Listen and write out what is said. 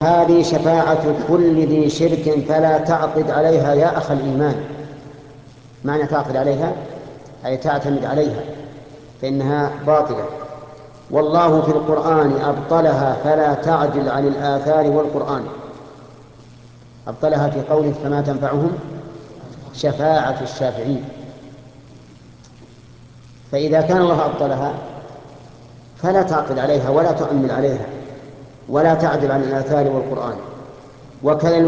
هذه شفاعة كل ذي شرك فلا تعقد عليها يا أخ الإيمان. معنى تعقد عليها أي تعتمد عليها، فإنها باطلة. والله في القرآن أبطلها فلا تعجل عن الآثار والقرآن. أبطلها في قوله فما تنفعهم شفاعة الشافعين. فإذا كان الله أبطلها فلا تعقد عليها ولا تؤمل عليها ولا تعجل عن الآثار والقرآن. وكذا